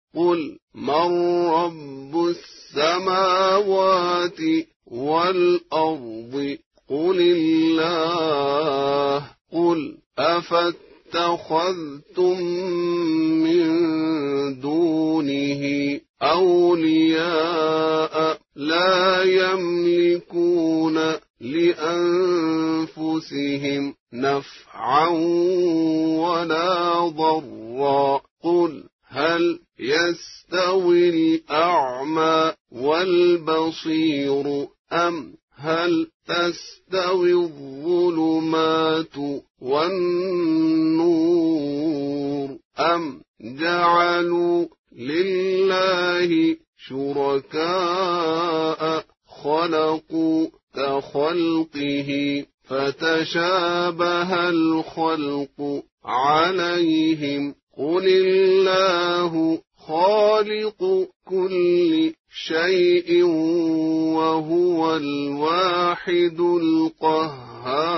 قل من رب السماوات والأرض قل الله قل أفاتخذتم من دونه أولياء لا يملكون لأنفسهم نفعا ولا ضرا قل هل يستوي الأعمى والبصير أم هل تستوي الظلمات والنور أم جعلوا لله شركاء خلقوا كخلقه فتشابه الخلق عليهم قل الله خالق كل شيء وهو الواحد القهار